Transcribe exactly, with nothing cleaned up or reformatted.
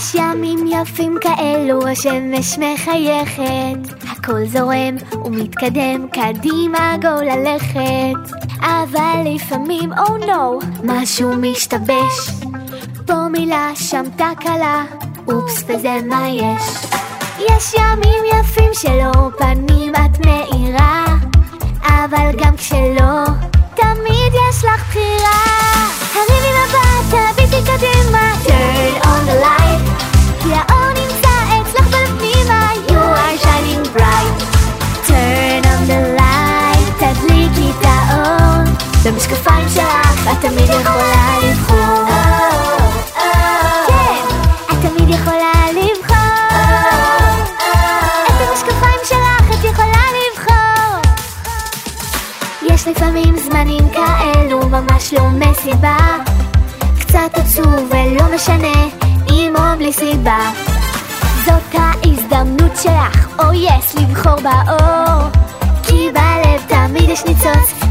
יש ימים יפים כאלו, השמש מחייכת, הכל זורם ומתקדם, קדימה גו ללכת. אבל לפעמים, oh no, משהו משתבש, פה מילה, שם תקלה, אופס וזה מה יש. יש ימים יפים שלא, פנים את מאירה, אבל גם כשלא, תמיד יש לך בחירה. הרימי מבט, תביטי קדימה, turn on the light, כי האור נמצא אצלך בפנימה, you are shining bright. turn on the light, תדליקי את האור, במשקפיים שלך את תמיד יכולה לבחור. כן, את תמיד יכולה לבחור, את המשקפיים שלך את יכולה לבחור. יש לפעמים זמנים כאלו, ממש לא מסיבה, קצת עצוב ולא משנה, עם או בלי סיבה. זאת ההזדמנות שלך, או יס, לבחור באור, כי בלב תמיד יש ניצוץ,